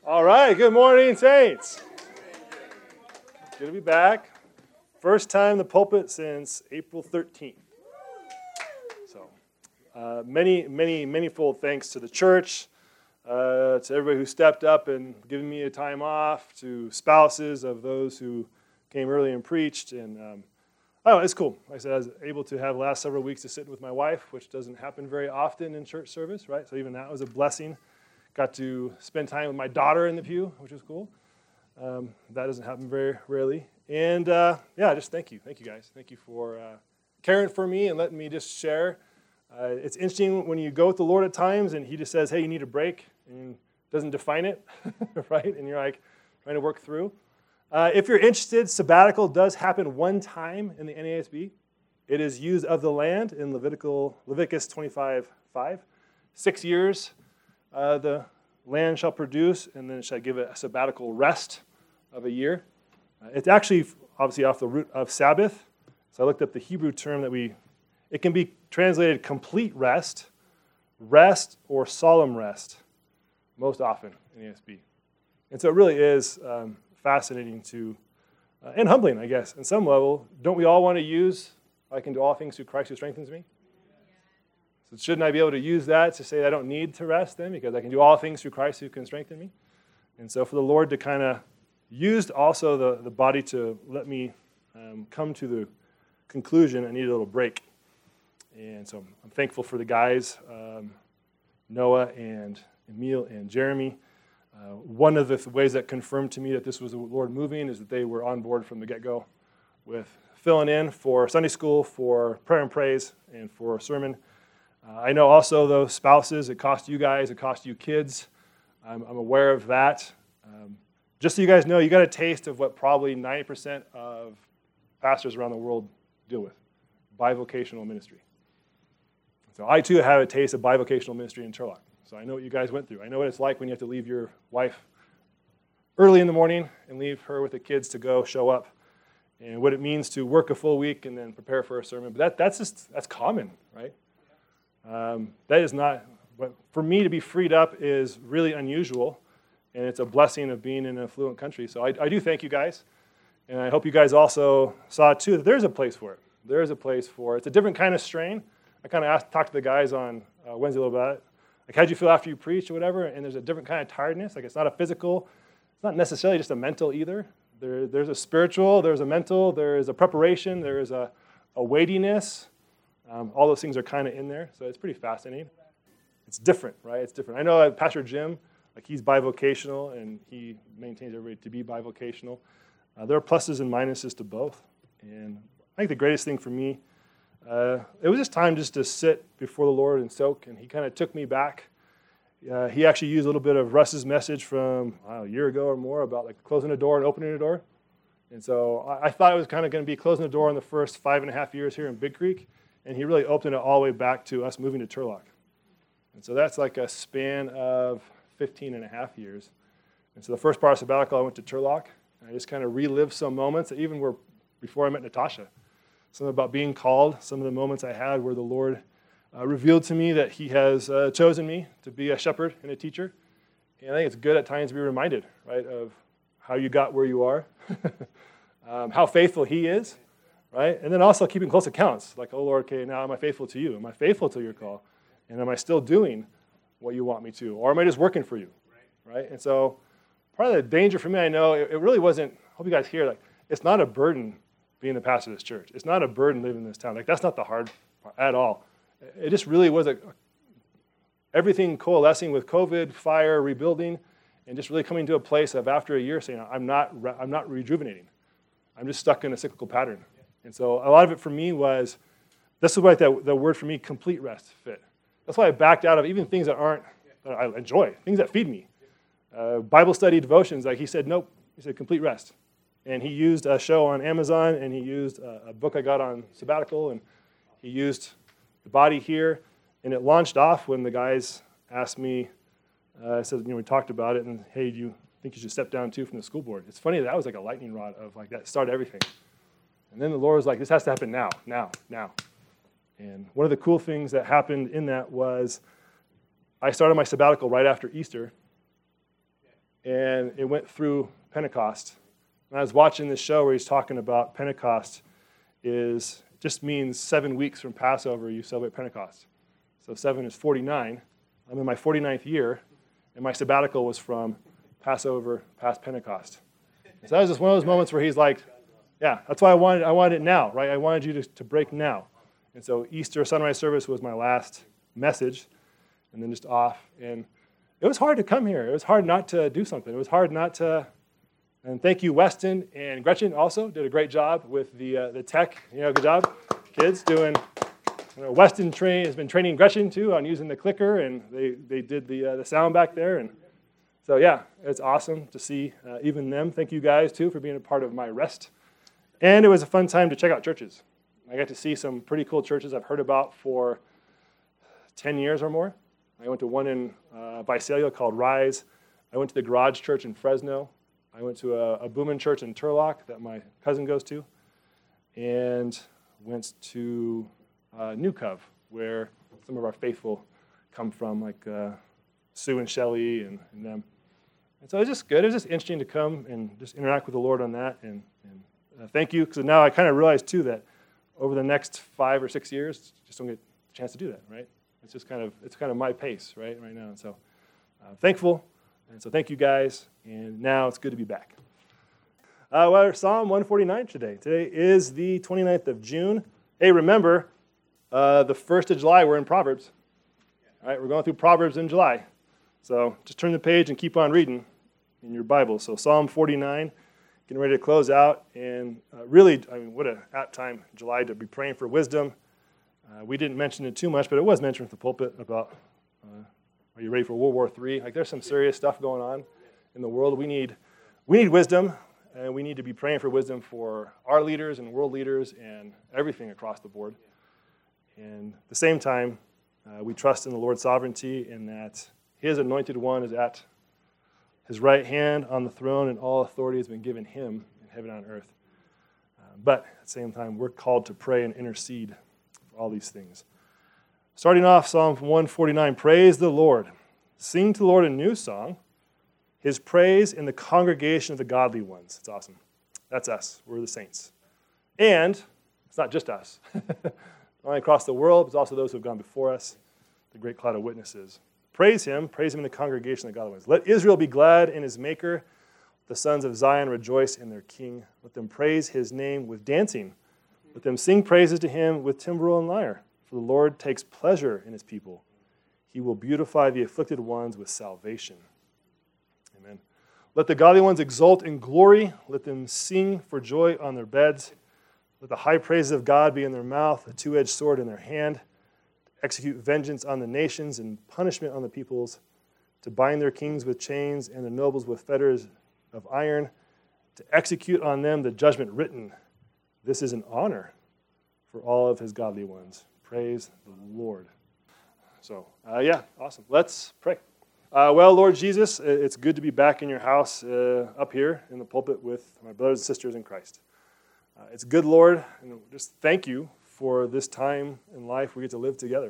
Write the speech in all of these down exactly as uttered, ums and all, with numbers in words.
All right, good morning, saints. Good to be back. First time in the pulpit since April thirteenth. So, uh, many, many, manyfold thanks to the church, uh, to everybody who stepped up and given me a time off, to spouses of those who came early and preached, and um, oh, it's cool. Like I said, I was able to have the last several weeks to sit with my wife, which doesn't happen very often in church service, right? So even that was a blessing. Got to spend time with my daughter in the pew, which was cool. Um, that doesn't happen very rarely. And uh, yeah, just thank you. Thank you, guys. Thank you for uh, caring for me and letting me just share. Uh, it's interesting when you go with the Lord at times and he just says, hey, you need a break, and doesn't define it, right? And you're like trying to work through. Uh, if you're interested, sabbatical does happen one time in the N A S B. It is used of the land in Levitical, Leviticus twenty-five five. Six years. Uh, the land shall produce, and then it shall give it a sabbatical rest of a year. Uh, it's actually obviously off the root of Sabbath. So I looked up the Hebrew term that we, it can be translated complete rest, rest, or solemn rest, most often in the N A S B. And so it really is um, fascinating to, uh, and humbling, I guess, in some level. Don't we all want to use, I can do all things through Christ who strengthens me? So shouldn't I be able to use that to say I don't need to rest then because I can do all things through Christ who can strengthen me? And so for the Lord to kind of use also the, the body to let me um, come to the conclusion, I need a little break. And so I'm thankful for the guys, um, Noah and Emil and Jeremy. Uh, one of the th- ways that confirmed to me that this was the Lord moving is that they were on board from the get-go with filling in for Sunday school, for prayer and praise, and for sermon. Uh, I know also, though, spouses, it costs you guys, it costs you kids. I'm, I'm aware of that. Um, just so you guys know, you got a taste of what probably ninety percent of pastors around the world deal with, bivocational ministry. So I, too, have a taste of bivocational ministry in Turlock. So I know what you guys went through. I know what it's like when you have to leave your wife early in the morning and leave her with the kids to go show up, and what it means to work a full week and then prepare for a sermon. But that, that's just, that's common, right? Um, that is not, but for me to be freed up is really unusual, and it's a blessing of being in an affluent country. So I, I do thank you guys, and I hope you guys also saw too that there's a place for it. There is a place for it. It's a different kind of strain. I kind of asked, talked to the guys on uh, Wednesday a little bit about it. Like, how'd you feel after you preached or whatever? And there's a different kind of tiredness. Like, it's not a physical, it's not necessarily just a mental either. There, there's a spiritual, there's a mental, there is a preparation, there is a, a weightiness. Um, all those things are kind of in there, so it's pretty fascinating. It's different, right? It's different. I know uh, Pastor Jim, like he's bivocational, and he maintains everybody to be bivocational. Uh, there are pluses and minuses to both, and I think the greatest thing for me, uh, it was just time just to sit before the Lord and soak, and he kind of took me back. Uh, he actually used a little bit of Russ's message from I don't know, a year ago or more about like closing a door and opening a door, and so I, I thought it was kind of going to be closing the door in the first five and a half years here in Big Creek. And he really opened it all the way back to us moving to Turlock. And so that's like a span of fifteen and a half years. And so the first part of sabbatical, I went to Turlock. And I just kind of relived some moments that even were before I met Natasha. Something about being called, some of the moments I had where the Lord uh, revealed to me that he has uh, chosen me to be a shepherd and a teacher. And I think it's good at times to be reminded, right, of how you got where you are, um, how faithful he is. Right? And then also keeping close accounts, like, oh, Lord, okay, now am I faithful to you? Am I faithful to your call? And am I still doing what you want me to? Or am I just working for you? Right? And so part of the danger for me, I know, it, it really wasn't, I hope you guys hear, like, it's not a burden being the pastor of this church. It's not a burden living in this town. Like, that's not the hard part at all. It just really was a, everything coalescing with COVID, fire, rebuilding, and just really coming to a place of after a year saying, I'm not, I'm not rejuvenating. I'm just stuck in a cyclical pattern. And so a lot of it for me was, this is why the, the word for me, complete rest, fit. That's why I backed out of even things that aren't, that I enjoy, things that feed me. Uh, Bible study, devotions, like he said, nope. He said complete rest. And he used a show on Amazon, and he used a, a book I got on sabbatical, and he used the body here. And it launched off when the guys asked me, uh, I said, you know, we talked about it, and hey, do you think you should step down too from the school board? It's funny, that was like a lightning rod of like that started everything. And then the Lord was like, this has to happen now, now, now. And one of the cool things that happened in that was I started my sabbatical right after Easter, and it went through Pentecost. And I was watching this show where he's talking about Pentecost is just means seven weeks from Passover, you celebrate Pentecost. So seven is forty-nine. I'm in my forty-ninth year, and my sabbatical was from Passover past Pentecost. So that was just one of those moments where he's like, yeah, that's why I wanted I wanted it now, right? I wanted you to, to break now. And so Easter sunrise service was my last message, and then just off. And it was hard to come here. It was hard not to do something. It was hard not to, and thank you, Weston and Gretchen also did a great job with the uh, the tech. You know, good job. Kids doing, you know, Weston train has been training Gretchen too on using the clicker, and they, they did the uh, the sound back there. And so, yeah, it's awesome to see uh, even them. Thank you guys too for being a part of my rest. And it was a fun time to check out churches. I got to see some pretty cool churches I've heard about for ten years or more. I went to one in uh, Visalia called Rise. I went to the Garage Church in Fresno. I went to a, a Boomin Church in Turlock that my cousin goes to. And went to uh, New Cove, where some of our faithful come from, like uh, Sue and Shelley and, and them. And so it was just good. It was just interesting to come and just interact with the Lord on that. And, and uh, thank you, because now I kind of realize, too, that over the next five or six years, just don't get a chance to do that, right? It's just kind of, it's kind of my pace, right, right now. And so I'm thankful. And so thank you, guys. And now it's good to be back. Uh, well, Psalm one forty-nine today. Today is the twenty-ninth of June. Hey, remember, uh, the first of July, we're in Proverbs. All right, we're going through Proverbs in July. So just turn the page and keep on reading in your Bible. So Psalm forty-nine, getting ready to close out. And uh, really, I mean, what an apt time in July to be praying for wisdom. Uh, we didn't mention it too much, but it was mentioned at the pulpit about, uh, are you ready for World War Three? Like, there's some serious stuff going on in the world. We need, we need wisdom. And we need to be praying for wisdom for our leaders and world leaders and everything across the board. And at the same time, uh, we trust in the Lord's sovereignty in that his anointed one is at his right hand on the throne, and all authority has been given him in heaven and on earth. Uh, but at the same time, we're called to pray and intercede for all these things. Starting off, Psalm one forty-nine, praise the Lord. Sing to the Lord a new song. His praise in the congregation of the godly ones. It's awesome. That's us. We're the saints. And it's not just us. Not only across the world, but it's also those who have gone before us, the great cloud of witnesses. Praise him. Praise him in the congregation of the godly ones. Let Israel be glad in his maker. The sons of Zion rejoice in their king. Let them praise his name with dancing. Let them sing praises to him with timbrel and lyre. For the Lord takes pleasure in his people. He will beautify the afflicted ones with salvation. Amen. Let the godly ones exult in glory. Let them sing for joy on their beds. Let the high praises of God be in their mouth, a two-edged sword in their hand, to execute vengeance on the nations and punishment on the peoples, to bind their kings with chains and the nobles with fetters of iron, to execute on them the judgment written. This is an honor for all of his godly ones. Praise the Lord. So, uh, yeah, awesome. Let's pray. Uh, well, Lord Jesus, it's good to be back in your house uh, up here in the pulpit with my brothers and sisters in Christ. Uh, it's good, Lord, and just thank you for this time in life we get to live together.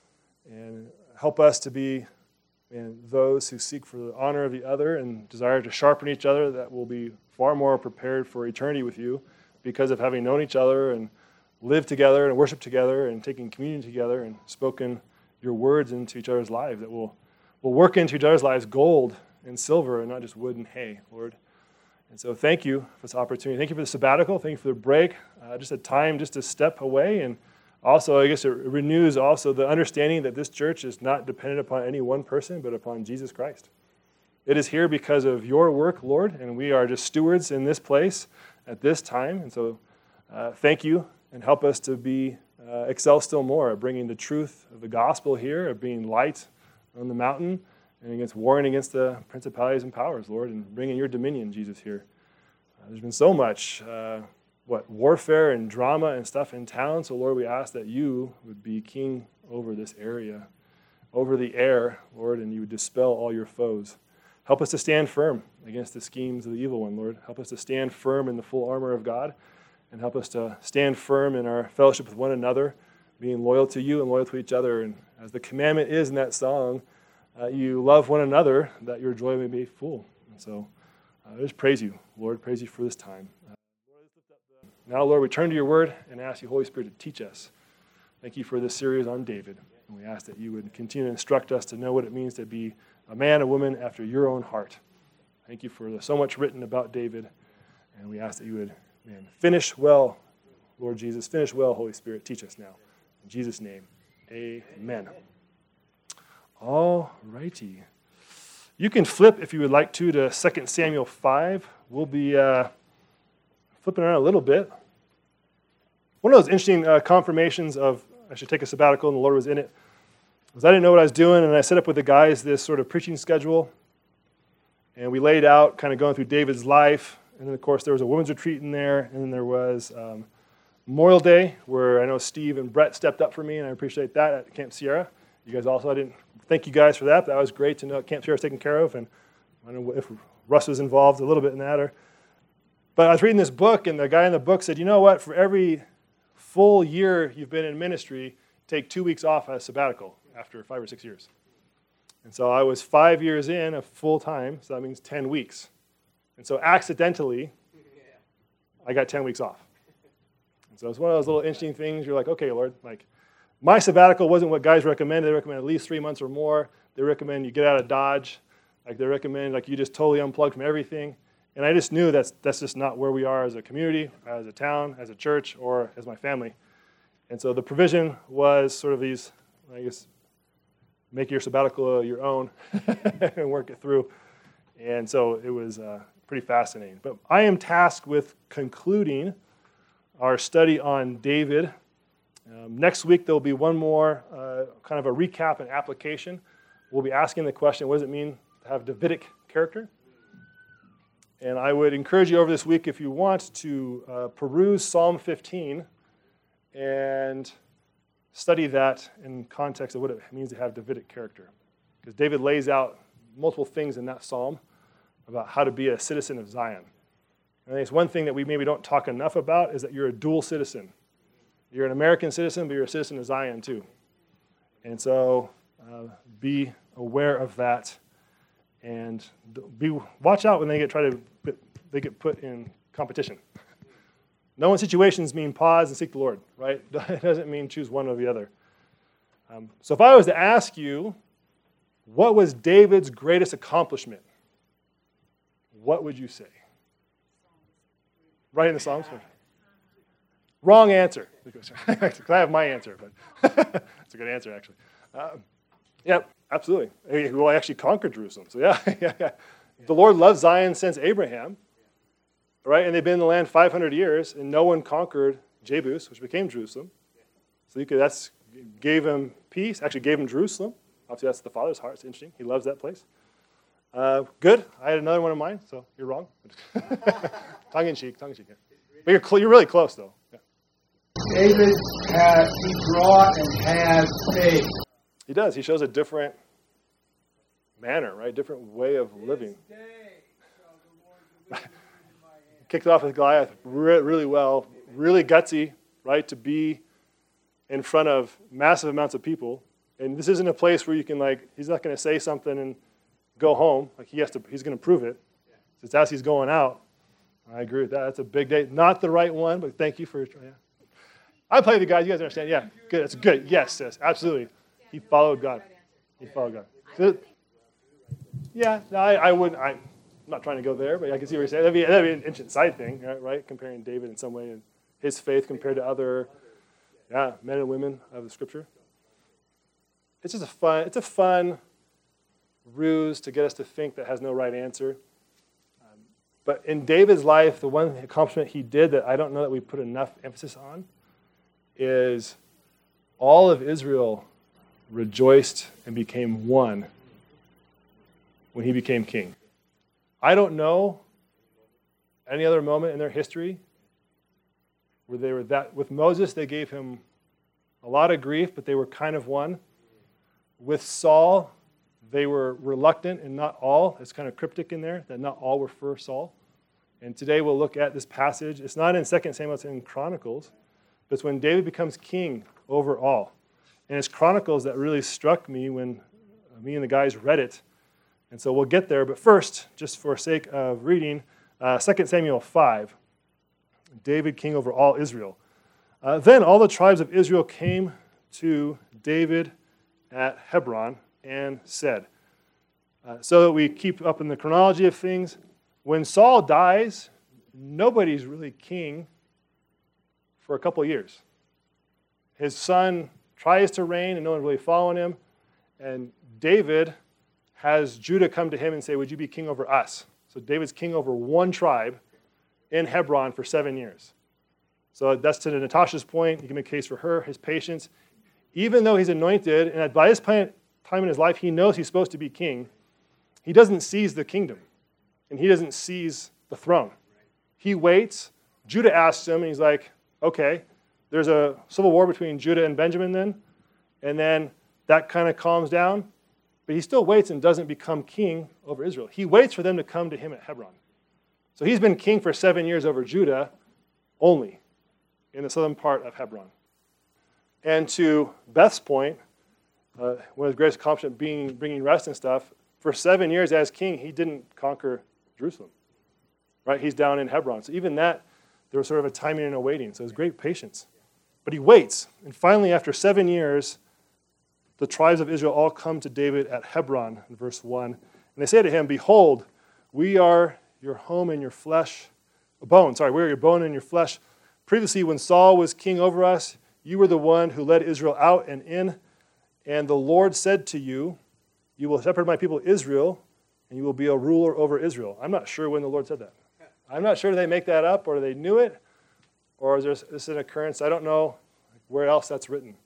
And help us to be and those who seek for the honor of the other and desire to sharpen each other, that will be far more prepared for eternity with you because of having known each other and lived together and worshiped together and taken communion together and spoken your words into each other's lives that will We'll work into each other's lives gold and silver and not just wood and hay, Lord. And so thank you for this opportunity. Thank you for the sabbatical. Thank you for the break. Uh, just a time just to step away. And also, I guess it renews also the understanding that this church is not dependent upon any one person, but upon Jesus Christ. It is here because of your work, Lord, and we are just stewards in this place at this time. And so uh, thank you, and help us to be uh, excel still more at bringing the truth of the gospel here, of being light on the mountain, and against warring against the principalities and powers, Lord, and bringing your dominion, Jesus, here. Uh, there's been so much, uh, what, warfare and drama and stuff in town, so Lord, we ask that you would be king over this area, over the air, Lord, and you would dispel all your foes. Help us to stand firm against the schemes of the evil one, Lord. Help us to stand firm in the full armor of God, and help us to stand firm in our fellowship with one another, being loyal to you and loyal to each other. And as the commandment is in that song, uh, you love one another, that your joy may be full. And so uh, I just praise you, Lord, praise you for this time. Uh, now, Lord, we turn to your word and ask you, Holy Spirit, to teach us. Thank you for this series on David. And we ask that you would continue to instruct us to know what it means to be a man, a woman after your own heart. Thank you for so much written about David. And we ask that you would, man, finish well, Lord Jesus. Finish well, Holy Spirit. Teach us now. In Jesus' name, amen. All righty. You can flip, if you would like to, to Second Samuel five. We'll be uh, flipping around a little bit. One of those interesting uh, confirmations of I should take a sabbatical and the Lord was in it was I didn't know what I was doing, and I set up with the guys this sort of preaching schedule. And we laid out kind of going through David's life. And then, of course, there was a women's retreat in there. And then there was um, Memorial Day, where I know Steve and Brett stepped up for me, and I appreciate that at Camp Sierra. You guys also, I didn't thank you guys for that. That was great to know Camp Sierra was taken care of. And I don't know if Russ was involved a little bit in that. Or, but I was reading this book, and the guy in the book said, you know what, for every full year you've been in ministry, take two weeks off as sabbatical after five or six years. And so I was five years in of full time, so that means ten weeks. And so accidentally, I got ten weeks off. And so it's one of those little interesting things. You're like, okay, Lord, like my sabbatical wasn't what guys recommend. They recommend at least three months or more. They recommend you get out of Dodge. Like they recommend like you just totally unplug from everything. And I just knew that's that's just not where we are as a community, as a town, as a church, or as my family. And so the provision was sort of these, I guess, make your sabbatical your own and work it through. And so it was uh, pretty fascinating. But I am tasked with concluding our study on David. Um, next week, there will be one more uh, kind of a recap and application. We'll be asking the question, what does it mean to have Davidic character? And I would encourage you over this week, if you want, to uh, peruse Psalm fifteen and study that in context of what it means to have Davidic character. Because David lays out multiple things in that psalm about how to be a citizen of Zion. And I think it's one thing that we maybe don't talk enough about is that you're a dual citizen. You're an American citizen, but you're a citizen of Zion too. And so uh, be aware of that, and be watch out when they get try to they get put in competition. No one situations mean pause and seek the Lord, right? It doesn't mean choose one or the other. Um, so if I was to ask you, what was David's greatest accomplishment? What would you say? Right in the Psalms? Wrong answer. I have my answer, but it's a good answer, actually. Um, yeah, absolutely. Well, I actually conquered Jerusalem. So yeah, yeah, yeah. The Lord loved Zion since Abraham, right? And they've been in the land five hundred years, and no one conquered Jebus, which became Jerusalem. So you could, that's gave him peace, actually gave him Jerusalem. Obviously, that's the Father's heart. It's interesting. He loves that place. Uh, good. I had another one in mind, so you're wrong. tongue in cheek, tongue in cheek. Yeah. But you're, cl- you're really close, though. Yeah. David has, he brought and has faith. He does. He shows a different manner, right? Different way of living. Kicked off with Goliath re- really well, really gutsy, right? To be in front of massive amounts of people. And this isn't a place where you can, like, he's not going to say something and go home. Like, he has to, he's going to prove it. So it's as he's going out. I agree with that. That's a big day. Not the right one, but thank you for, yeah. I play the guys. You guys understand? Yeah, good. That's good. Yes, yes, absolutely. He followed God. He followed God. So, yeah, no, I, I wouldn't. I'm not trying to go there, but I can see what you're saying. That'd be, that'd be an interesting side thing, right? right? Comparing David in some way and his faith compared to other, yeah, men and women of the Scripture. It's just a fun. It's a fun ruse to get us to think that has no right answer. Um, but in David's life, the one accomplishment he did that I don't know that we put enough emphasis on is all of Israel rejoiced and became one when he became king. I don't know any other moment in their history where they were that. With Moses, they gave him a lot of grief, but they were kind of one. With Saul, they were reluctant, and not all. It's kind of cryptic in there, that not all were for Saul. And today we'll look at this passage. It's not in Second Samuel, it's in Chronicles. But it's when David becomes king over all. And it's Chronicles that really struck me when me and the guys read it. And so we'll get there, but first, just for sake of reading, uh, Second Samuel five, David king over all Israel. Uh, then all the tribes of Israel came to David at Hebron and said, uh, so that we keep up in the chronology of things, when Saul dies, nobody's really king for a couple of years. His son tries to reign, and no one's really following him. And David has Judah come to him and say, would you be king over us? So David's king over one tribe in Hebron for seven years. So that's to Natasha's point. You can make a case for her, his patience. Even though he's anointed, and by this time in his life, he knows he's supposed to be king, he doesn't seize the kingdom, and he doesn't seize the throne. He waits. Judah asks him, and he's like, okay, there's a civil war between Judah and Benjamin then, and then that kind of calms down, but he still waits and doesn't become king over Israel. He waits for them to come to him at Hebron. So he's been king for seven years over Judah only in the southern part of Hebron. And to Beth's point, uh, one of his greatest accomplishments being bringing rest and stuff, for seven years as king, he didn't conquer Jerusalem. Right? He's down in Hebron. So even that, there was sort of a timing and a waiting. So it was great patience. But he waits. And finally, after seven years, the tribes of Israel all come to David at Hebron, in verse one. And they say to him, behold, we are your home and your flesh, a bone, sorry, we are your bone and your flesh. Previously, when Saul was king over us, you were the one who led Israel out and in. And the Lord said to you, you will separate my people Israel, and you will be a ruler over Israel. I'm not sure when the Lord said that. I'm not sure they make that up or they knew it, or is this, this an occurrence? I don't know where else that's written.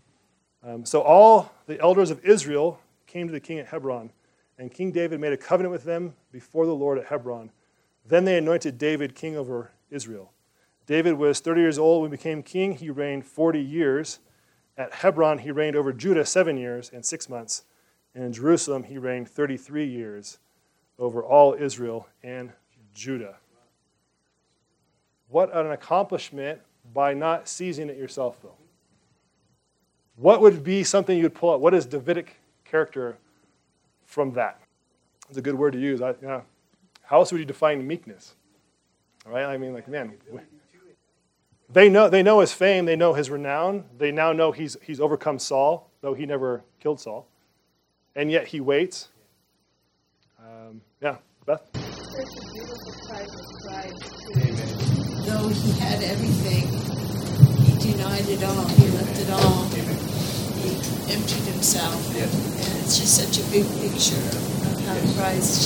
Um, so all the elders of Israel came to the king at Hebron, and King David made a covenant with them before the Lord at Hebron. Then they anointed David king over Israel. David was thirty years old when he became king. He reigned forty years. At Hebron, he reigned over Judah seven years and six months. And in Jerusalem, he reigned thirty-three years over all Israel and Judah. What an accomplishment by not seizing it yourself, though. What would be something you would pull out? What is Davidic character from that? It's a good word to use. I, yeah. How else would you define meekness? All right? I mean, like, man, they know they know his fame. They know his renown. They now know he's he's overcome Saul, though he never killed Saul. And yet he waits. Um, yeah, Beth? Such a beautiful type of Christ, too. Though he had everything, he denied it all. He left it all. Amen. He emptied himself. Yes. And it's just such a big picture of how yes. Christ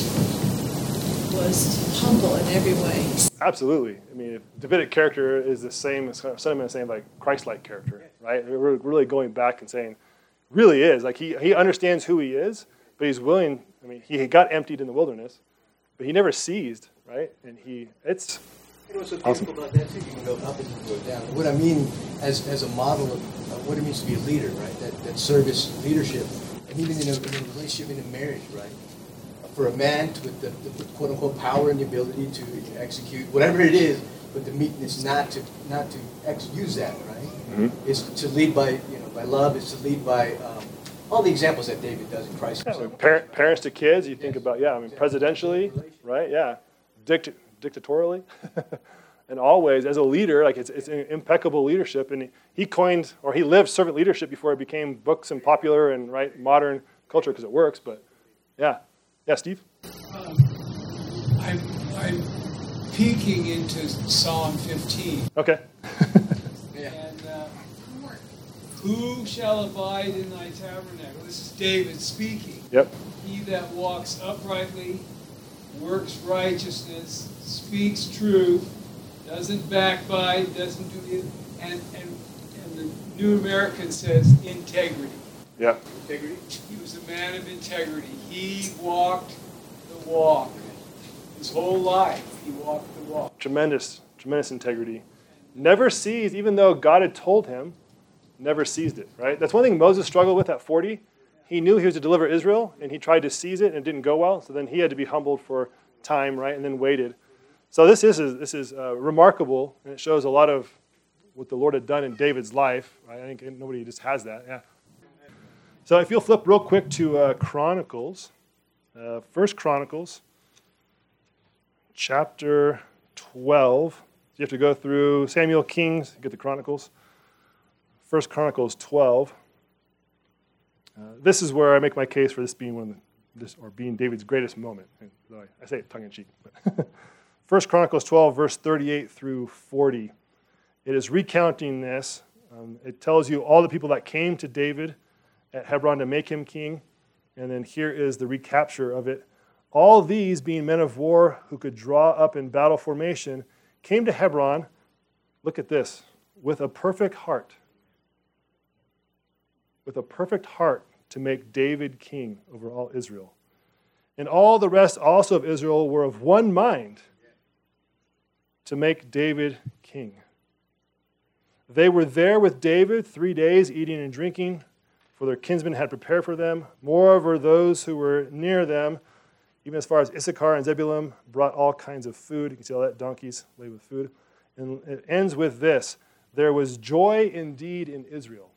was humble in every way. Absolutely. I mean, if Davidic character is the same, sentiment saying like Christ-like character, right? We're really going back and saying, really is. Like he, he understands who he is, but he's willing. I mean, he got emptied in the wilderness, but he never seized, right? And he, it's You know what's so beautiful awesome. About that too? You can go up and you can go down. What I mean as as a model of uh, what it means to be a leader, right? That that service leadership, and even in a, in a relationship, in a marriage, right? For a man to, with the, the quote unquote power and the ability to execute whatever it is, but the meekness not to not to ex- use that, right? Mm-hmm. Is to lead by you know by love. Is to lead by um, all the examples that David does in Christ. Yeah, so, parent, parents to kids. You think yes. about yeah. I mean, presidentially, right? Yeah, Dict- dictatorially, and always as a leader, like it's it's impeccable leadership. And he coined or he lived servant leadership before it became books and popular and right modern culture because it works. But yeah. Yeah, Steve? Um, I'm, I'm peeking into Psalm fifteen. Okay. and uh, who shall abide in thy tabernacle? This is David speaking. Yep. He that walks uprightly, works righteousness, speaks truth, doesn't backbite, doesn't do it, and, and, and the New American says integrity. Yeah. Integrity. He was a man of integrity. He walked the walk. His whole life, he walked the walk. Tremendous, tremendous integrity. Never seized, even though God had told him, never seized it, right? That's one thing Moses struggled with at forty. He knew he was to deliver Israel, and he tried to seize it, and it didn't go well. So then he had to be humbled for time, right, and then waited. So this is this is uh, remarkable, and it shows a lot of what the Lord had done in David's life. Right? I think nobody just has that. Yeah. So if you'll flip real quick to uh, Chronicles Uh, First Chronicles, chapter twelve. You have to go through Samuel, Kings, get the Chronicles. First Chronicles twelve. Uh, this is where I make my case for this being one of the, this or being David's greatest moment. And I, I say it tongue in cheek. But First Chronicles twelve, verse thirty-eight through forty. It is recounting this. Um, it tells you all the people that came to David at Hebron to make him king. And then here is the recapture of it. All these, being men of war who could draw up in battle formation, came to Hebron, look at this, with a perfect heart. With a perfect heart to make David king over all Israel. And all the rest also of Israel were of one mind to make David king. They were there with David three days, eating and drinking, for their kinsmen had prepared for them. Moreover, those who were near them, even as far as Issachar and Zebulun, brought all kinds of food. You can see all that, donkeys laden with food. And it ends with this: there was joy indeed in Israel.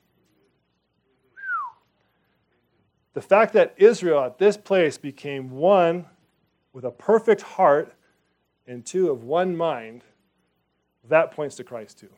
The fact that Israel at this place became one with a perfect heart and two of one mind, that points to Christ too.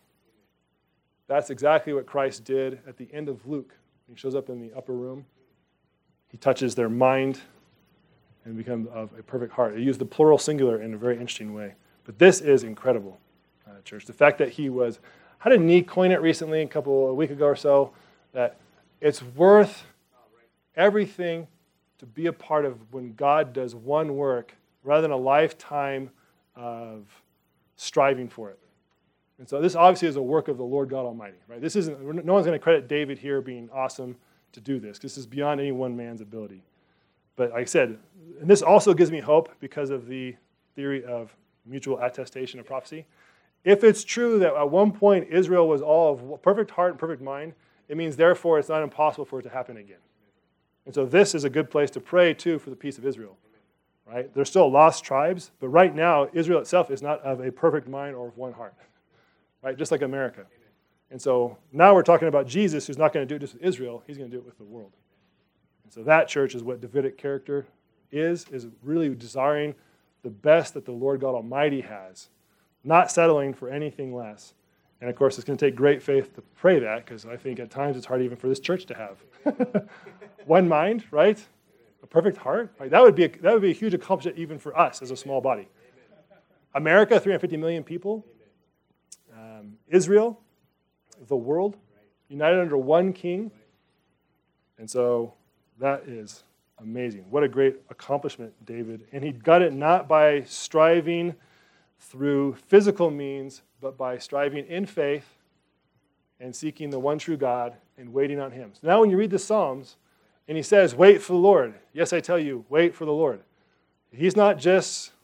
That's exactly what Christ did at the end of Luke. He shows up in the upper room. He touches their mind and becomes of a perfect heart. He used the plural singular in a very interesting way. But this is incredible, uh, church. The fact that he was, how did Nee coin it recently, a couple, a week ago or so, that it's worth everything to be a part of when God does one work rather than a lifetime of striving for it. And so this obviously is a work of the Lord God Almighty, right? This isn't, no one's going to credit David here being awesome to do this. This is beyond any one man's ability. But like I said, and this also gives me hope because of the theory of mutual attestation of prophecy. If it's true that at one point Israel was all of perfect heart and perfect mind, it means therefore it's not impossible for it to happen again. And so this is a good place to pray too for the peace of Israel, right? There's still lost tribes, but right now Israel itself is not of a perfect mind or of one heart, right? Just like America. And so now we're talking about Jesus, who's not going to do it just with Israel, he's going to do it with the world. And so that, church, is what Davidic character is, is really desiring the best that the Lord God Almighty has, not settling for anything less. And of course, it's going to take great faith to pray that, because I think at times it's hard even for this church to have. One mind, right? A perfect heart. Like that would be a, that would be a huge accomplishment even for us as a small body. America, three hundred fifty million people. Um, Israel, the world, united under one king. And so that is amazing. What a great accomplishment, David. And he got it not by striving through physical means, but by striving in faith and seeking the one true God and waiting on him. So now when you read the Psalms, and he says, wait for the Lord. Yes, I tell you, wait for the Lord. He's not just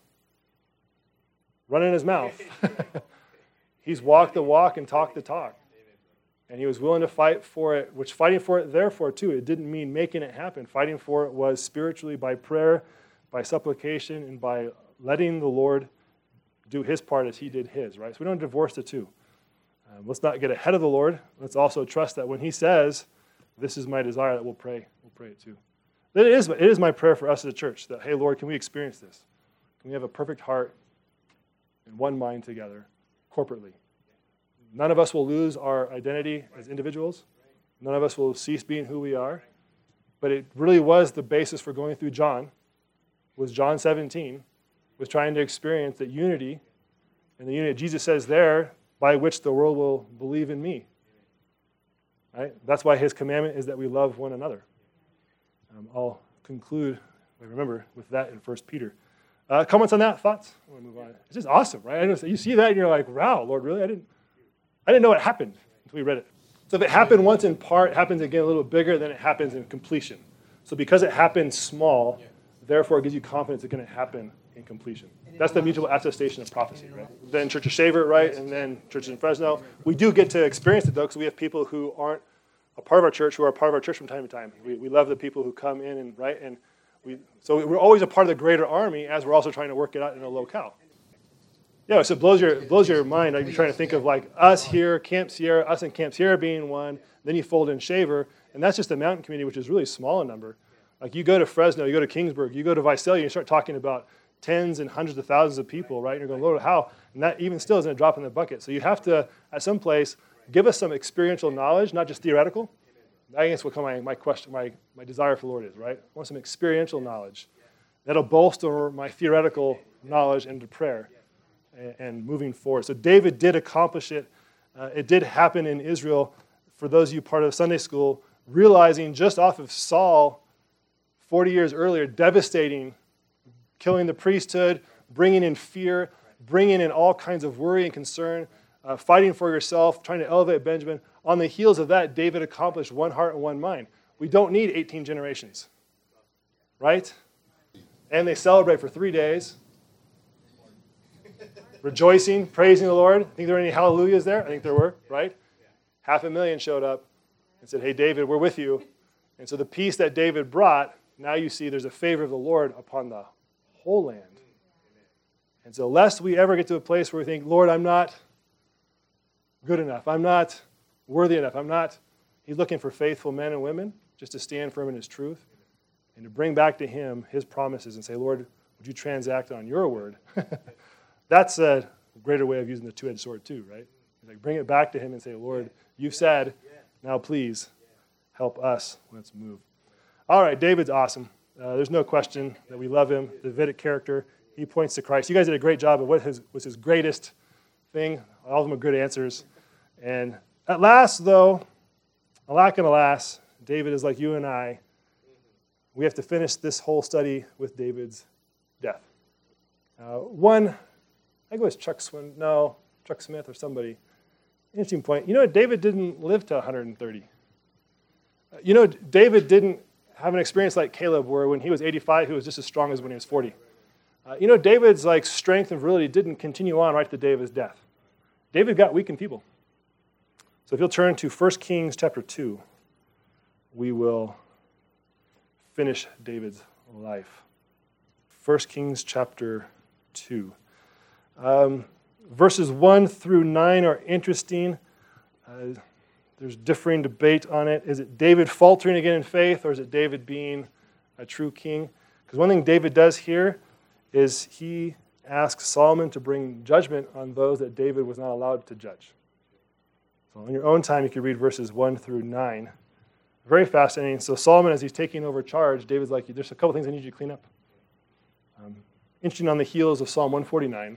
running his mouth. He's walked the walk and talked the talk. And he was willing to fight for it, which fighting for it, therefore, too, it didn't mean making it happen. Fighting for it was spiritually by prayer, by supplication, and by letting the Lord do his part as he did his, right? So we don't divorce the two. Um, let's not get ahead of the Lord. Let's also trust that when he says, this is my desire, that we'll pray. We'll pray it too. It is, it is my prayer for us as a church that, hey, Lord, can we experience this? Can we have a perfect heart and one mind together, corporately? None of us will lose our identity as individuals. None of us will cease being who we are. But it really was the basis for going through John, was John seventeen, was trying to experience that unity, and the unity Jesus says there, by which the world will believe in me. Right? That's why his commandment is that we love one another. Um, I'll conclude, I remember, with that in First Peter. Uh, comments on that? Thoughts? I want to move on. It's just awesome, right? I know, you see that and you're like, wow, Lord, really? I didn't I didn't know it happened until we read it. So if it happened once in part, it happens again a little bigger, then it happens in completion. So because it happened small, therefore it gives you confidence it's going to happen in completion. That's the mutual attestation of prophecy, right? Then Church of Shaver, right? And then Church in Fresno. We do get to experience it, though, because we have people who aren't a part of our church who are a part of our church from time to time. We, we love the people who come in, and right? And we so we're always a part of the greater army as we're also trying to work it out in a locale. Yeah, so it blows your, blows your mind. Right? You're trying to think of like us here, Camp Sierra, us and Camp Sierra being one. Then you fold in Shaver, and that's just the mountain community, which is really small in number. Like you go to Fresno, you go to Kingsburg, you go to Visalia, you start talking about tens and hundreds of thousands of people, right? And you're going, Lord, how? And that even still isn't a drop in the bucket. So you have to, at some place, give us some experiential knowledge, not just theoretical. I guess what my, my question, my, my desire for the Lord is, right? I want some experiential knowledge that'll bolster my theoretical knowledge into prayer and, and moving forward. So David did accomplish it. Uh, it did happen in Israel. For those of you part of Sunday school, realizing just off of Saul, forty years earlier, devastating, killing the priesthood, bringing in fear, bringing in all kinds of worry and concern, uh, fighting for yourself, trying to elevate Benjamin. On the heels of that, David accomplished one heart and one mind. We don't need eighteen generations, right? And they celebrate for three days, rejoicing, praising the Lord. I think there were any hallelujahs there? I think there were, right? Half a million showed up and said, hey, David, we're with you. And so the peace that David brought, now you see there's a favor of the Lord upon the whole land. And so lest we ever get to a place where we think, Lord, I'm not good enough. I'm not worthy enough. I'm not. He's looking for faithful men and women just to stand firm in his truth and to bring back to him his promises and say, Lord, would you transact on your word? That's a greater way of using the two-edged sword too, right? Like bring it back to him and say, Lord, you've said, now please help us. Let's move. All right, David's awesome. Uh, there's no question that we love him, the Davidic character. He points to Christ. You guys did a great job of what his, was his greatest thing. All of them are good answers. And at last, though, alack and alas, David is like you and I. We have to finish this whole study with David's death. Uh, one, I think it was Chuck Swin, no, Chuck Smith or somebody. Interesting point. You know, David didn't live to one hundred thirty. Uh, you know, David didn't have an experience like Caleb, where when he was eighty-five, he was just as strong as when he was forty. Uh, you know, David's like strength and virility didn't continue on right to the day of his death. David got weak and feeble. So if you'll turn to First Kings chapter two, we will finish David's life. First Kings chapter two. Um, verses one through nine are interesting. Uh, there's differing debate on it. Is it David faltering again in faith, or is it David being a true king? Because one thing David does here is he asks Solomon to bring judgment on those that David was not allowed to judge. So on your own time, you can read verses one through nine. Very fascinating. So Solomon, as he's taking over charge, David's like, there's a couple things I need you to clean up. Um, interesting, on the heels of Psalm one forty-nine,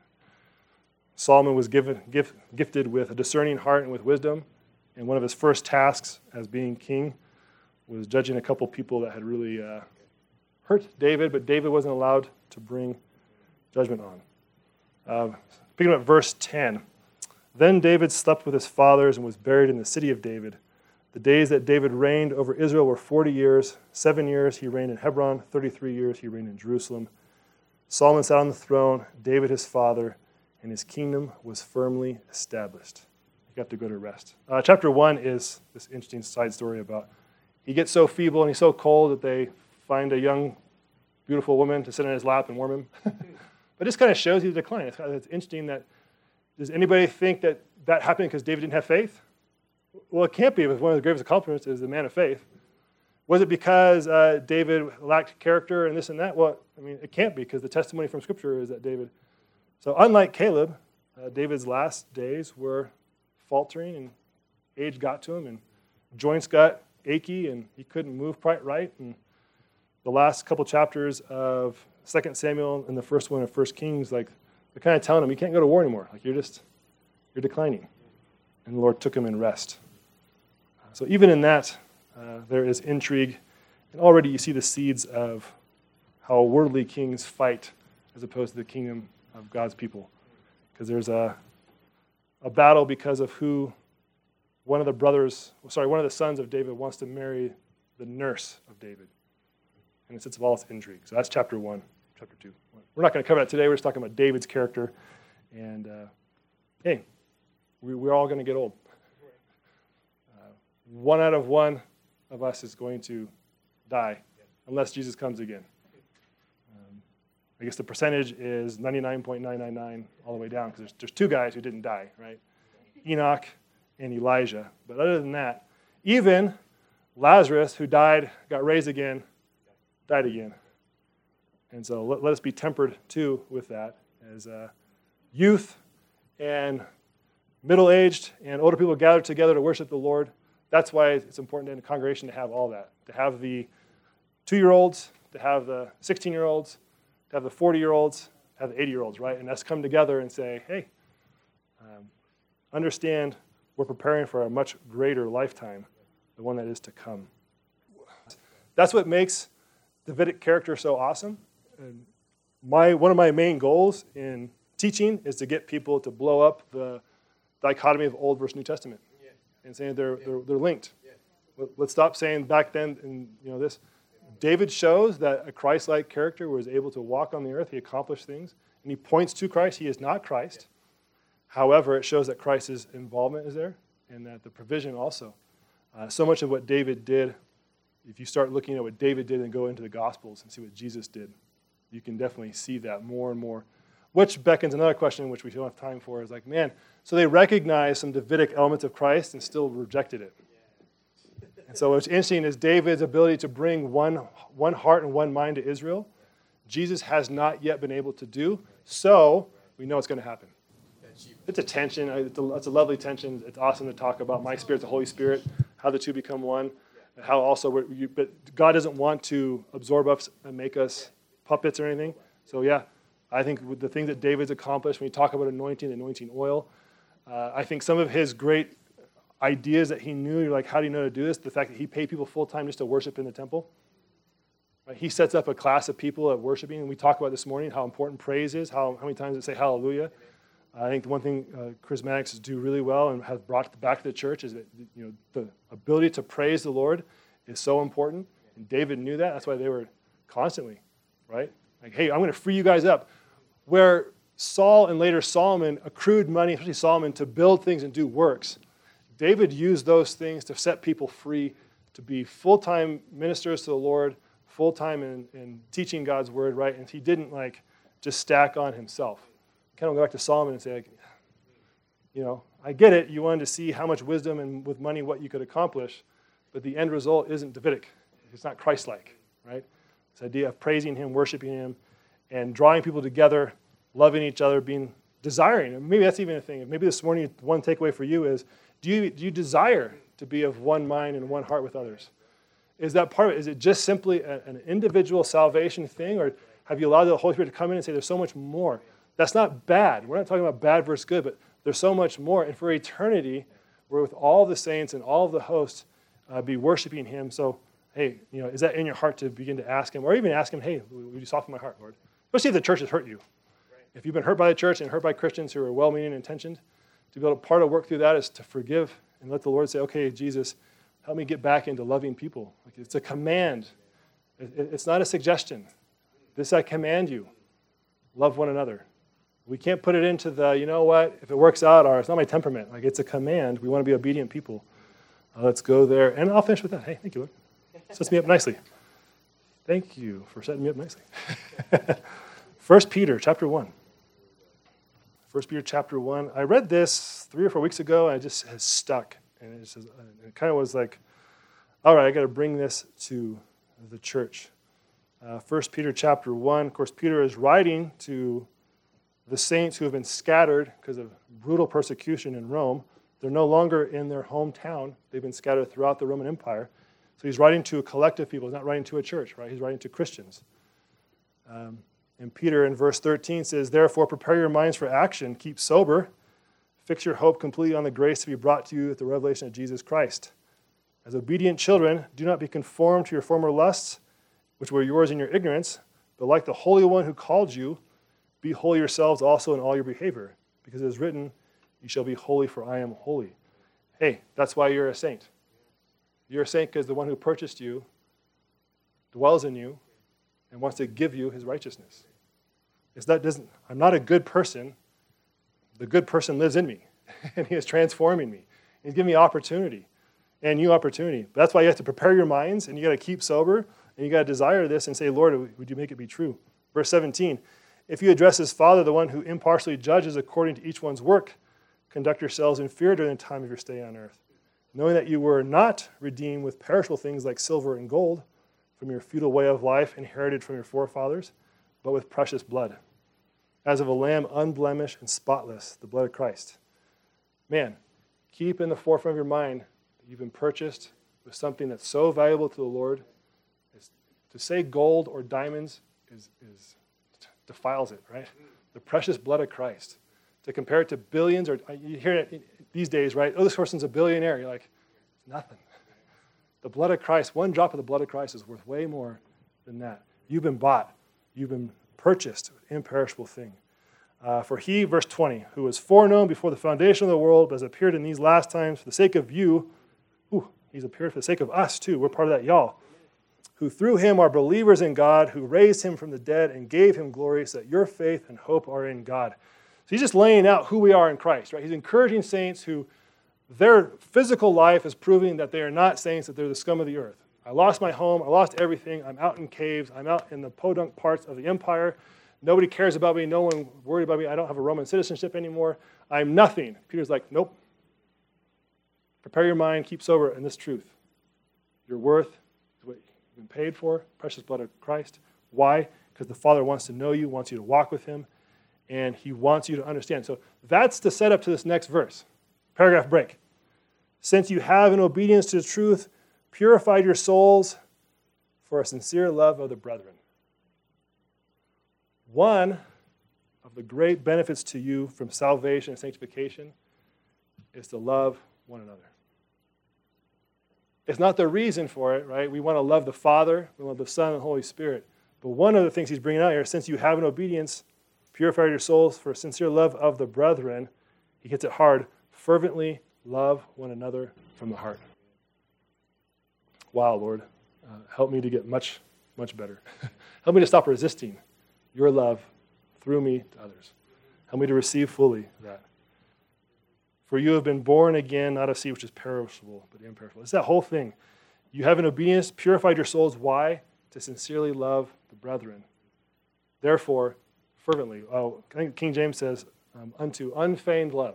Solomon was given, gift, gifted with a discerning heart and with wisdom, and one of his first tasks as being king was judging a couple people that had really uh, hurt David, but David wasn't allowed to bring judgment on. Uh, picking up verse ten. Then David slept with his fathers and was buried in the city of David. The days that David reigned over Israel were forty years. Seven years he reigned in Hebron. Thirty-three years he reigned in Jerusalem. Solomon sat on the throne, David his father, and his kingdom was firmly established. You have to go to rest. Uh, chapter one is this interesting side story about he gets so feeble and he's so cold that they find a young, beautiful woman to sit on his lap and warm him. But this kind of shows you the decline. It's, kind of, it's interesting that, does anybody think that that happened because David didn't have faith? Well, it can't be. It was one of the greatest accomplishments is the man of faith. Was it because uh, David lacked character and this and that? Well, I mean, it can't be, because the testimony from Scripture is that David. So unlike Caleb, uh, David's last days were faltering, and age got to him, and joints got achy, and he couldn't move quite right. And the last couple chapters of Second Samuel and the first one of First Kings, like they're kind of telling him, you can't go to war anymore. Like you're just, you're declining. And the Lord took him in rest. So even in that, uh, there is intrigue, and already you see the seeds of how worldly kings fight as opposed to the kingdom of God's people. Because there's a a battle because of who one of the brothers, sorry, one of the sons of David wants to marry the nurse of David. And it sits of all its intrigue. So that's chapter one, chapter two. We're not going to cover that today. We're just talking about David's character. And, uh, hey, we, we're all going to get old. Uh, one out of one of us is going to die unless Jesus comes again. Um, I guess the percentage is ninety-nine point nine nine nine all the way down, because there's, there's two guys who didn't die, right? Enoch and Elijah. But other than that, even Lazarus, who died, got raised again, died again. And so let, let us be tempered, too, with that. As uh, youth and middle-aged and older people gather together to worship the Lord, that's why it's important in a congregation to have all that. To have the two-year-olds, to have the sixteen-year-olds, to have the forty-year-olds, to have the eighty-year-olds, right? And us come together and say, hey, um, understand we're preparing for a much greater lifetime, the one that is to come. That's what makes Davidic character so awesome. And my one of my main goals in teaching is to get people to blow up the dichotomy of Old versus New Testament, yeah. and saying they're, yeah. they're they're linked. Yeah. Let's stop saying back then and you know this. David shows that a Christ-like character was able to walk on the earth. He accomplished things, and he points to Christ. He is not Christ. Yeah. However, it shows that Christ's involvement is there, and that the provision also. Uh, so much of what David did, if you start looking at what David did and go into the Gospels and see what Jesus did, you can definitely see that more and more. Which beckons another question, which we don't have time for, is like, man, so they recognized some Davidic elements of Christ and still rejected it. And so what's interesting is David's ability to bring one, one heart and one mind to Israel. Jesus has not yet been able to do, so we know it's going to happen. It's a tension. It's a, it's a lovely tension. It's awesome to talk about my spirit, the Holy Spirit, how the two become one, and how also, we're, you, but God doesn't want to absorb us and make us puppets or anything. So yeah, I think with the things that David's accomplished, when you talk about anointing, anointing oil, uh, I think some of his great ideas that he knew, you're like, how do you know to do this? The fact that he paid people full-time just to worship in the temple. Right? He sets up a class of people at worshiping, and we talked about this morning how important praise is, how, how many times it say hallelujah. I think the one thing uh, charismatics do really well and have brought back to the church is that you know the ability to praise the Lord is so important, and David knew that. That's why they were constantly, right? Like, hey, I'm going to free you guys up. Where Saul and later Solomon accrued money, especially Solomon, to build things and do works, David used those things to set people free to be full-time ministers to the Lord, full-time in, in teaching God's word, right? And he didn't like just stack on himself. Kind of go back to Solomon and say, like, you know, I get it. You wanted to see how much wisdom and with money what you could accomplish, but the end result isn't Davidic. It's not Christ-like, right? This idea of praising him, worshiping him, and drawing people together, loving each other, being desiring. And maybe that's even a thing. Maybe this morning, one takeaway for you is, do you, do you desire to be of one mind and one heart with others? Is that part of it? Is it just simply a, an individual salvation thing, or have you allowed the Holy Spirit to come in and say, there's so much more? That's not bad. We're not talking about bad versus good, but there's so much more. And for eternity, we're with all the saints and all of the hosts uh, be worshiping him. So, hey, you know, is that in your heart to begin to ask him, or even ask him, hey, would you soften my heart, Lord? Especially if the church has hurt you. If you've been hurt by the church and hurt by Christians who are well-meaning and intentioned, to be able to part of work through that is to forgive and let the Lord say, okay, Jesus, help me get back into loving people. Like, it's a command. It's not a suggestion. This I command you. Love one another. We can't put it into the, you know what, if it works out, or it's not my temperament. Like, it's a command. We want to be obedient people. Uh, let's go there. And I'll finish with that. Hey, thank you, Lord. Sets me up nicely. Thank you for setting me up nicely. First Peter chapter one. First Peter chapter one. I read this three or four weeks ago, and it just has stuck. And it, just, it kind of was like, all right, I got to bring this to the church. Uh, First Peter chapter one. Of course, Peter is writing to the saints who have been scattered because of brutal persecution in Rome. They're no longer in their hometown. They've been scattered throughout the Roman Empire. So he's writing to a collective people. He's not writing to a church, right? He's writing to Christians. Um, and Peter in verse thirteen says, therefore, prepare your minds for action. Keep sober. Fix your hope completely on the grace to be brought to you at the revelation of Jesus Christ. As obedient children, do not be conformed to your former lusts, which were yours in your ignorance, but like the Holy One who called you, be holy yourselves also in all your behavior, because it is written, you shall be holy, for I am holy. Hey, that's why you're a saint. You're a saint because the one who purchased you dwells in you and wants to give you his righteousness. It's that doesn't. I'm not a good person. The good person lives in me, and he is transforming me. He's giving me opportunity and new opportunity. But that's why you have to prepare your minds, and you got to keep sober, and you got to desire this and say, Lord, would you make it be true? Verse seventeen. If you address as Father, the one who impartially judges according to each one's work, conduct yourselves in fear during the time of your stay on earth, knowing that you were not redeemed with perishable things like silver and gold from your feudal way of life inherited from your forefathers, but with precious blood, as of a lamb unblemished and spotless, the blood of Christ. Man, keep in the forefront of your mind that you've been purchased with something that's so valuable to the Lord. It's, to say gold or diamonds is, is defiles it, right? The precious blood of Christ. To compare it to billions, or you hear it these days, right? Oh, this person's a billionaire. You're like, it's nothing. The blood of Christ, one drop of the blood of Christ is worth way more than that. You've been bought. You've been purchased with an imperishable thing. Uh, for he, verse twenty, who was foreknown before the foundation of the world, but has appeared in these last times for the sake of you. Ooh, he's appeared for the sake of us too. We're part of that y'all. Who through him are believers in God, who raised him from the dead and gave him glory, so that your faith and hope are in God. So he's just laying out who we are in Christ, right? He's encouraging saints who their physical life is proving that they are not saints, that they're the scum of the earth. I lost my home. I lost everything. I'm out in caves. I'm out in the podunk parts of the empire. Nobody cares about me. No one worried about me. I don't have a Roman citizenship anymore. I'm nothing. Peter's like, nope. Prepare your mind. Keep sober in this truth. Your worth is what you've been paid for, precious blood of Christ. Why? Because the Father wants to know you, wants you to walk with him, and he wants you to understand. So that's the setup to this next verse. Paragraph break. Since you have, in obedience to the truth, purified your souls for a sincere love of the brethren. One of the great benefits to you from salvation and sanctification is to love one another. It's not the reason for it, right? We want to love the Father, we love the Son and the Holy Spirit. But one of the things he's bringing out here, since you have in obedience purified your souls for a sincere love of the brethren, he hits it hard. Fervently love one another from the heart. Wow, Lord, uh, help me to get much, much better. Help me to stop resisting your love through me to others. Help me to receive fully that. For you have been born again, not of seed which is perishable, but imperishable. It's that whole thing. You have in obedience purified your souls. Why? To sincerely love the brethren. Therefore, fervently. Oh, I think King James says, um, unto unfeigned love.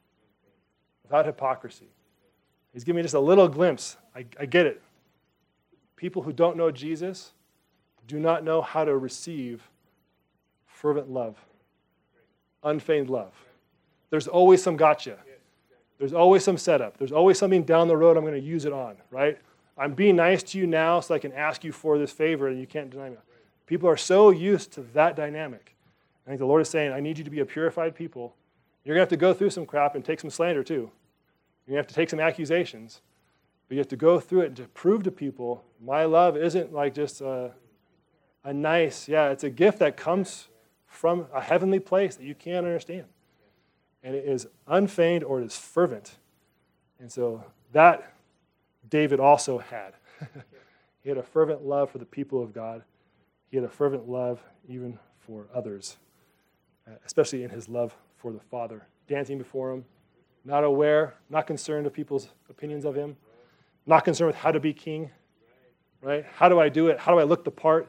Without hypocrisy. He's giving me just a little glimpse. I, I get it. People who don't know Jesus do not know how to receive fervent love, unfeigned love. There's always some gotcha. There's always some setup. There's always something down the road I'm going to use it on, right? I'm being nice to you now so I can ask you for this favor and you can't deny me. People are so used to that dynamic. I think the Lord is saying, I need you to be a purified people. You're going to have to go through some crap and take some slander too. You're going to have to take some accusations. But you have to go through it and to prove to people, my love isn't like just a, a nice, yeah, it's a gift that comes from a heavenly place that you can't understand. And it is unfeigned or it is fervent. And so that David also had. He had a fervent love for the people of God. He had a fervent love even for others, especially in his love for the Father. Dancing before him, not aware, not concerned with people's opinions of him, not concerned with how to be king, right? How do I do it? How do I look the part?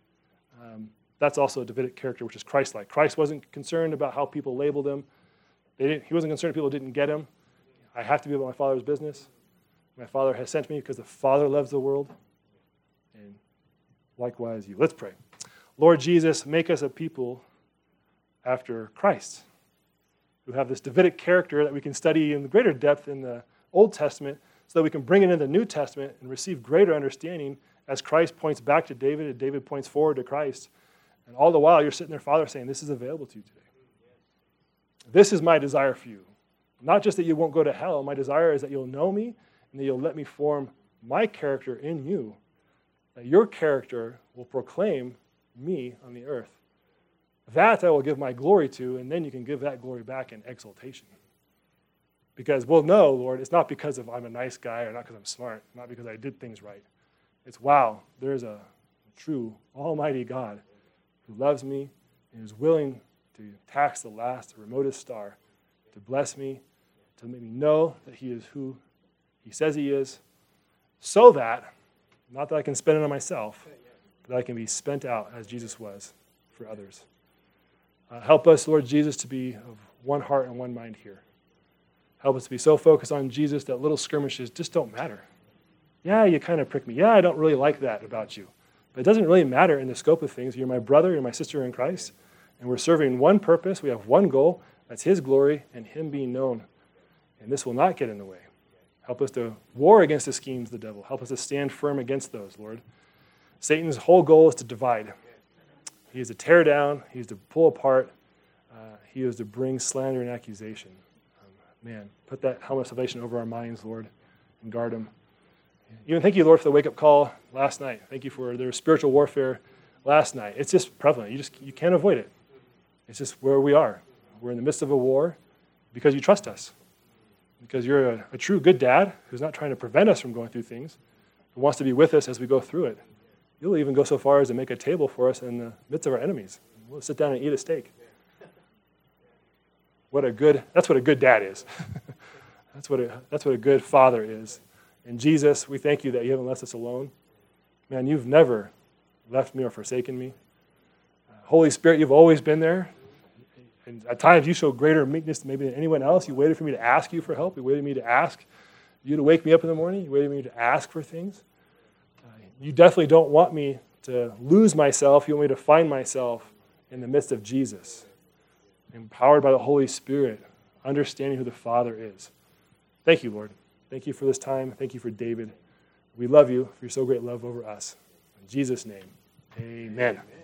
Um, that's also a Davidic character, which is Christ-like. Christ wasn't concerned about how people labeled him. They didn't, he wasn't concerned if people didn't get him. I have to be about my Father's business. My Father has sent me because the Father loves the world. And likewise you. Let's pray. Lord Jesus, make us a people after Christ, who have this Davidic character that we can study in greater depth in the Old Testament so that we can bring it into the New Testament and receive greater understanding as Christ points back to David and David points forward to Christ. And all the while, you're sitting there, Father, saying, this is available to you today. This is my desire for you. Not just that you won't go to hell. My desire is that you'll know me and that you'll let me form my character in you. That your character will proclaim me on the earth. That I will give my glory to, and then you can give that glory back in exaltation. Because we'll know, Lord, it's not because of I'm a nice guy or not because I'm smart, not because I did things right. It's, wow, there's a true, almighty God who loves me and is willing to tax the last, the remotest star, to bless me, to make me know that he is who he says he is, so that, not that I can spend it on myself, but that I can be spent out as Jesus was for others. Uh, help us, Lord Jesus, to be of one heart and one mind here. Help us to be so focused on Jesus that little skirmishes just don't matter. Yeah, you kind of prick me. Yeah, I don't really like that about you. But it doesn't really matter in the scope of things. You're my brother, you're my sister in Christ, and we're serving one purpose. We have one goal. That's his glory and him being known. And this will not get in the way. Help us to war against the schemes of the devil. Help us to stand firm against those, Lord. Satan's whole goal is to divide. He is to tear down. He is to pull apart. Uh, he is to bring slander and accusation. Um, man, put that helmet of salvation over our minds, Lord, and guard them. Even thank you, Lord, for the wake-up call last night. Thank you for their spiritual warfare last night. It's just prevalent. You just you can't avoid it. It's just where we are. We're in the midst of a war because you trust us. Because you're a, a true good dad who's not trying to prevent us from going through things, but wants to be with us as we go through it. You'll even go so far as to make a table for us in the midst of our enemies. We'll sit down and eat a steak. What a good, that's what a good dad is. that's what a, that's what a good father is. And Jesus, we thank you that you haven't left us alone. Man, you've never left me or forsaken me. Uh, Holy Spirit, you've always been there. And at times you show greater meekness maybe than anyone else. You waited for me to ask you for help. You waited for me to ask you to wake me up in the morning. You waited for me to ask for things. Uh, you definitely don't want me to lose myself. You want me to find myself in the midst of Jesus, empowered by the Holy Spirit, understanding who the Father is. Thank you, Lord. Thank you for this time. Thank you for David. We love you for your so great love over us. In Jesus' name, amen.